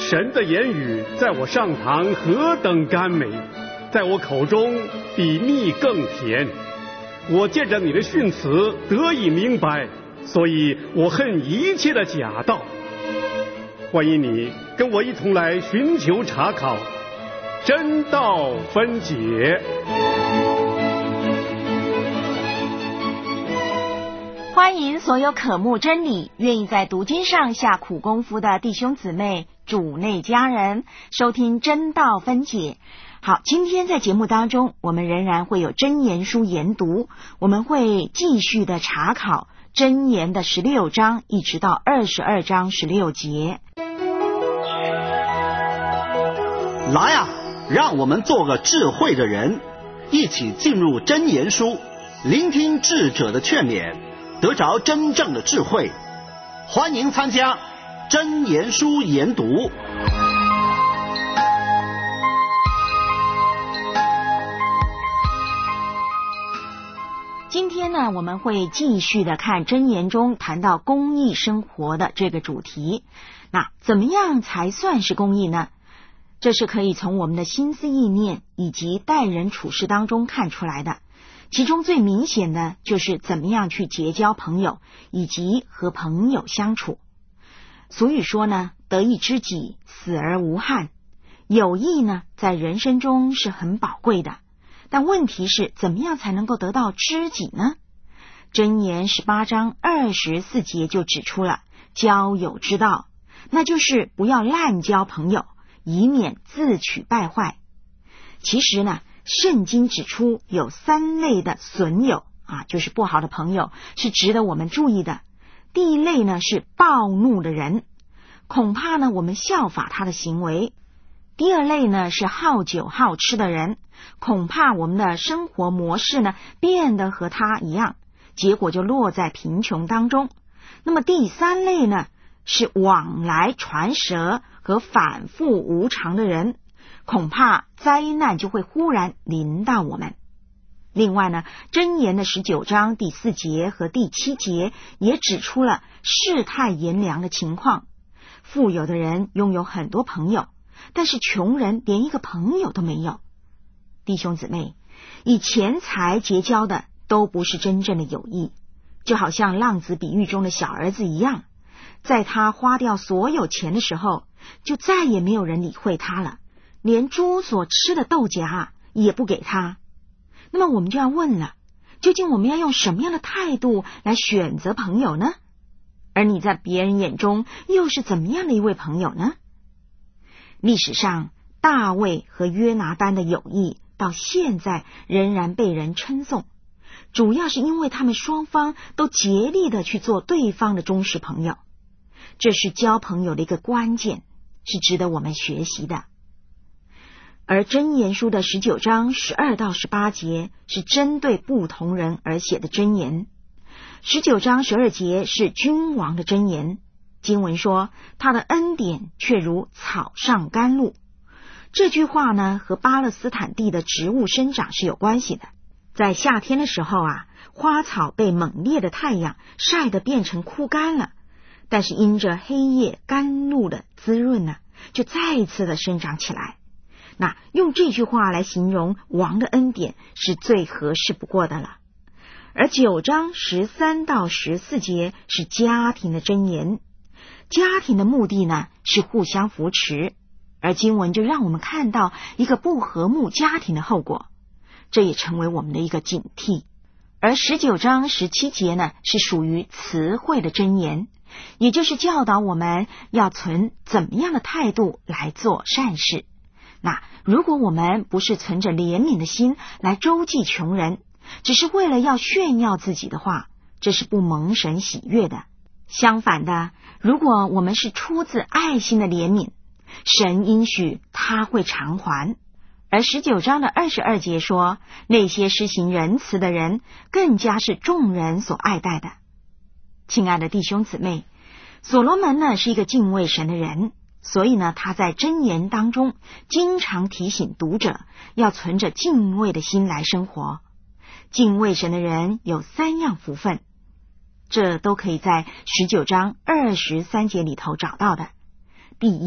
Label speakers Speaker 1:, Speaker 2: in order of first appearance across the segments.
Speaker 1: 神的言语在我上膛何等甘美，在我口中比蜜更甜。我借着你的训词得以明白，所以我恨一切的假道。欢迎你跟我一同来寻求查考，真道分解。
Speaker 2: 欢迎所有渴慕真理、愿意在读经上下苦功夫的弟兄姊妹、主内家人收听真道分解。好，今天在节目当中，我们仍然会有箴言书研读，我们会继续的查考箴言的16章一直到22章16节。
Speaker 3: 来啊，让我们做个智慧的人，一起进入箴言书，聆听智者的劝勉，得着真正的智慧。欢迎参加箴言书研读。
Speaker 2: 今天呢，我们会继续的看箴言中谈到公益生活的这个主题。那怎么样才算是公益呢？这是可以从我们的心思意念以及待人处事当中看出来的。其中最明显的就是怎么样去结交朋友，以及和朋友相处。俗语说呢，得一知己，死而无憾。友谊呢，在人生中是很宝贵的，但问题是怎么样才能够得到知己呢？箴言18章24节就指出了交友之道，那就是不要滥交朋友，以免自取败坏。其实呢，圣经指出有3类的损友就是不好的朋友，是值得我们注意的。第一类呢是暴怒的人，恐怕呢我们效法他的行为。第二类呢是好酒好吃的人，恐怕我们的生活模式呢变得和他一样，结果就落在贫穷当中。那么第3类呢是往来传舌和反复无常的人，恐怕灾难就会忽然临到我们。另外呢，箴言的19章第4节和第7节也指出了世态炎凉的情况。富有的人拥有很多朋友，但是穷人连一个朋友都没有。弟兄姊妹，以钱财结交的都不是真正的友谊，就好像浪子比喻中的小儿子一样，在他花掉所有钱的时候，就再也没有人理会他了，连猪所吃的豆荚也不给他。那么我们就要问了，究竟我们要用什么样的态度来选择朋友呢？而你在别人眼中又是怎么样的一位朋友呢？历史上大卫和约拿单的友谊到现在仍然被人称颂，主要是因为他们双方都竭力的去做对方的忠实朋友。这是交朋友的一个关键，是值得我们学习的。而箴言书的19章12到18节是针对不同人而写的箴言。19章12节是君王的箴言，经文说他的恩典却如草上甘露。这句话呢和巴勒斯坦地的植物生长是有关系的。在夏天的时候花草被猛烈的太阳晒得变成枯干了，但是因着黑夜甘露的滋润呢，就再一次的生长起来。那用这句话来形容王的恩典是最合适不过的了。而9章13到14节是家庭的箴言，家庭的目的呢是互相扶持，而经文就让我们看到一个不和睦家庭的后果，这也成为我们的一个警惕。而19章17节呢是属于慈惠的箴言，也就是教导我们要存怎么样的态度来做善事。那如果我们不是存着怜悯的心来周济穷人，只是为了要炫耀自己的话，这是不蒙神喜悦的。相反的，如果我们是出自爱心的怜悯，神应许他会偿还。而19章的22节说，那些施行仁慈的人更加是众人所爱戴的。亲爱的弟兄姊妹，所罗门呢是一个敬畏神的人，所以呢他在箴言当中经常提醒读者要存着敬畏的心来生活。敬畏神的人有3样福分，这都可以在19章23节里头找到的。第一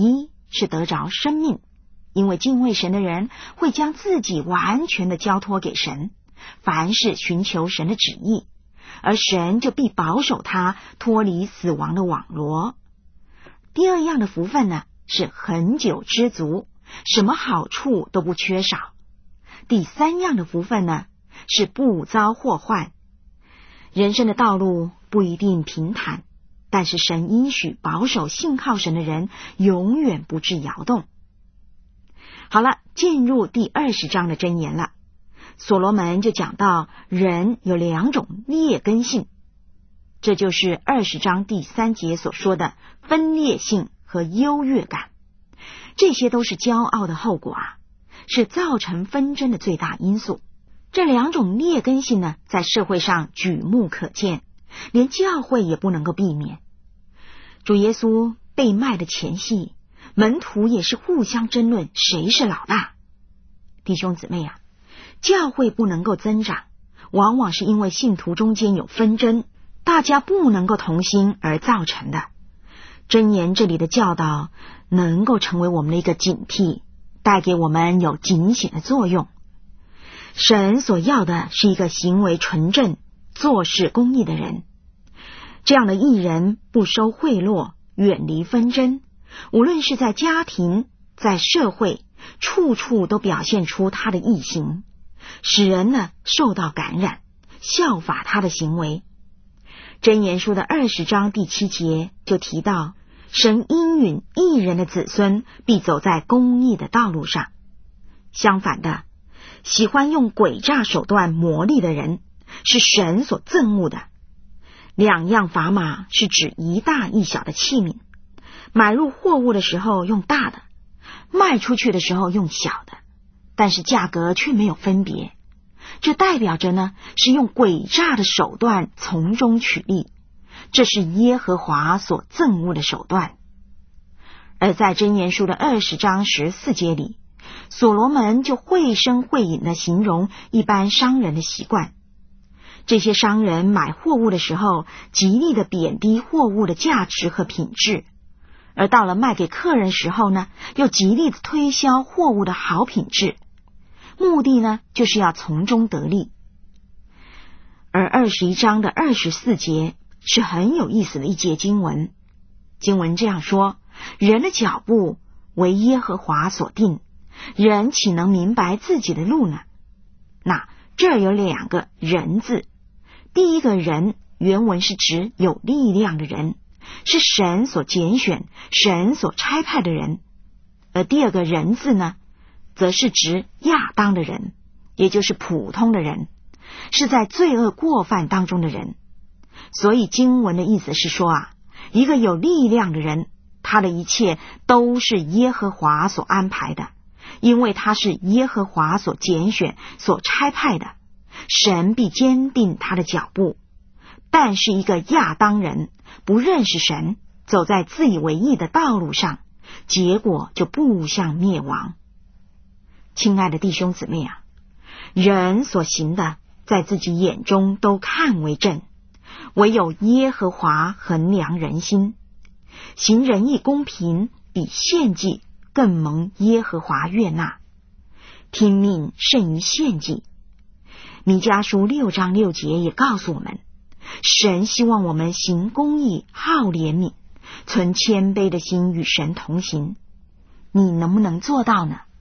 Speaker 2: 是得着生命，因为敬畏神的人会将自己完全的交托给神，凡事寻求神的旨意，而神就必保守他脱离死亡的网罗。第二样的福分呢，是恒久知足，什么好处都不缺少。第三样的福分呢，是不遭祸患。人生的道路不一定平坦，但是神应许保守信靠神的人永远不致摇动。好了，进入第20章的箴言了。所罗门就讲到人有2种劣根性，这就是20章第3节所说的分裂性和优越感。这些都是骄傲的后果啊，是造成纷争的最大因素。这2种劣根性呢，在社会上举目可见，连教会也不能够避免。主耶稣被卖的前夕，门徒也是互相争论谁是老大。弟兄姊妹啊，教会不能够增长，往往是因为信徒中间有纷争，大家不能够同心而造成的。箴言这里的教导能够成为我们的一个警惕，带给我们有警醒的作用。神所要的是一个行为纯正、做事公义的人。这样的义人不收贿赂，远离纷争，无论是在家庭、在社会，处处都表现出他的义行，使人呢受到感染，效法他的行为。箴言书的20章第7节就提到，神应允义人的子孙必走在公义的道路上。相反的，喜欢用诡诈手段谋利的人，是神所憎恶的。2样砝码是指一大一小的器皿，买入货物的时候用大的，卖出去的时候用小的，但是价格却没有分别。这代表着呢，是用诡诈的手段从中取利，这是耶和华所憎恶的手段。而在箴言书的20章14节里，所罗门就绘声绘影地形容一般商人的习惯。这些商人买货物的时候，极力地贬低货物的价值和品质，而到了卖给客人时候呢，又极力地推销货物的好品质，目的呢，就是要从中得利。而21章的24节是很有意思的一节经文，经文这样说：人的脚步为耶和华所定，人岂能明白自己的路呢？那这儿有2个人字，第一个人原文是指有力量的人，是神所拣选、神所差派的人，而第二个人字呢，则是指亚当的人，也就是普通的人，是在罪恶过犯当中的人。所以经文的意思是说啊，一个有力量的人，他的一切都是耶和华所安排的，因为他是耶和华所拣选、所差派的，神必坚定他的脚步。但是一个亚当人不认识神，走在自以为义的道路上，结果就步向灭亡。亲爱的弟兄姊妹啊，人所行的在自己眼中都看为正，唯有耶和华衡量人心。行仁义公平，比献祭更蒙耶和华悦纳。听命胜于献祭。弥迦书6章6节也告诉我们，神希望我们行公义，好怜悯，存谦卑的心与神同行。你能不能做到呢？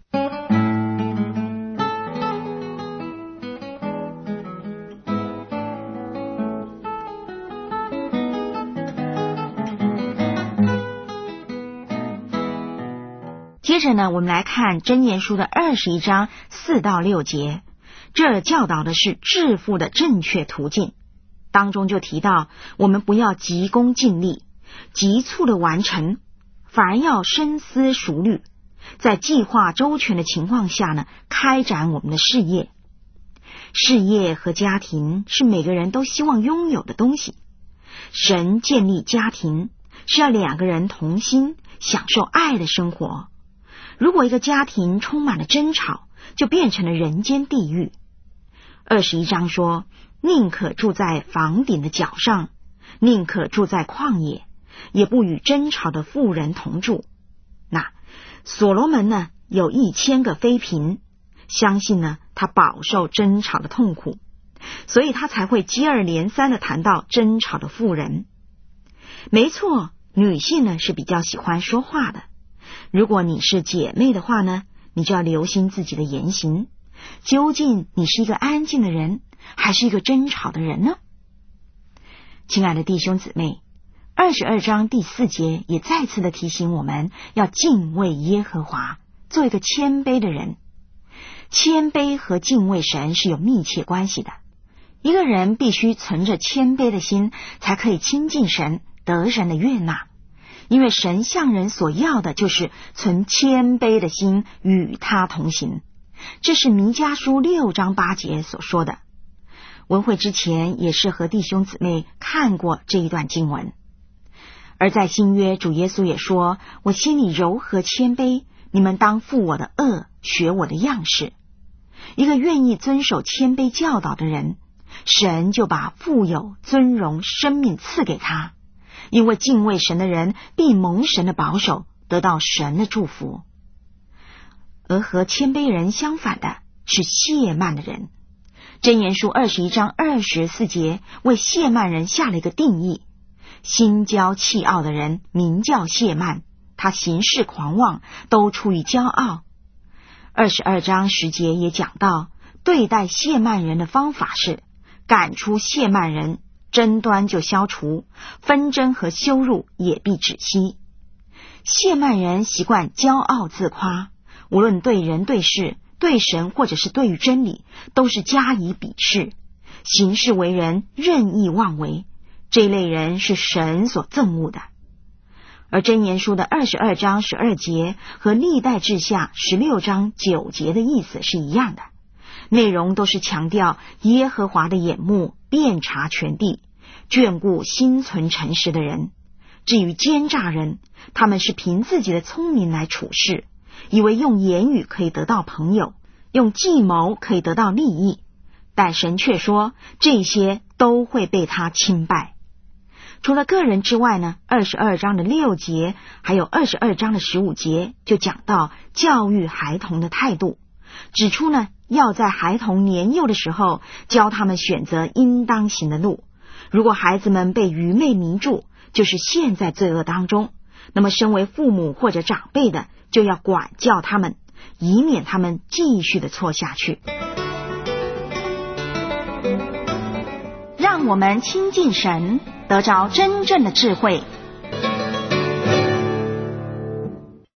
Speaker 2: 接着呢，我们来看箴言书的21章4到6节，这教导的是致富的正确途径。当中就提到，我们不要急功近利，急促的完成，反而要深思熟虑，在计划周全的情况下呢，开展我们的事业。事业和家庭是每个人都希望拥有的东西。神建立家庭是要2个人同心，享受爱的生活。如果一个家庭充满了争吵，就变成了人间地狱。21章说，宁可住在房顶的角上，宁可住在旷野，也不与争吵的妇人同住。那所罗门呢有1000个妃嫔，相信呢他饱受争吵的痛苦，所以他才会接二连三的谈到争吵的妇人。没错，女性呢是比较喜欢说话的。如果你是姐妹的话呢，你就要留心自己的言行，究竟你是一个安静的人，还是一个争吵的人呢？亲爱的弟兄姊妹，22章第4节也再次的提醒我们要敬畏耶和华，做一个谦卑的人。谦卑和敬畏神是有密切关系的。一个人必须存着谦卑的心，才可以亲近神，得神的悦纳。因为神向人所要的就是存谦卑的心与他同行，这是弥迦书6章8节所说的。文会之前也是和弟兄姊妹看过这一段经文。而在新约，主耶稣也说，我心里柔和谦卑，你们当负我的恶，学我的样式。一个愿意遵守谦卑教导的人，神就把富有、尊荣、生命赐给他，因为敬畏神的人必蒙神的保守，得到神的祝福。而和谦卑人相反的是亵慢的人。箴言书21章24节为亵慢人下了一个定义：心骄气傲的人名叫亵慢，他行事狂妄，都出于骄傲。22章10节也讲到，对待亵慢人的方法是赶出亵慢人，争端就消除，纷争和羞辱也必止息。亵慢人习惯骄傲自夸，无论对人对事，对神或者是对于真理，都是加以鄙视，行事为人任意妄为，这类人是神所憎恶的。而箴言书的22章12节和历代志下16章9节的意思是一样的，内容都是强调耶和华的眼目遍察全地，眷顾心存诚实的人。至于奸诈人，他们是凭自己的聪明来处事，以为用言语可以得到朋友，用计谋可以得到利益，但神却说这些都会被他轻败。除了个人之外呢，22章的6节还有22章的15节就讲到教育孩童的态度，指出呢要在孩童年幼的时候教他们选择应当行的路。如果孩子们被愚昧迷住，就是陷在罪恶当中，那么身为父母或者长辈的就要管教他们，以免他们继续的错下去。让我们亲近神，得着真正的智慧，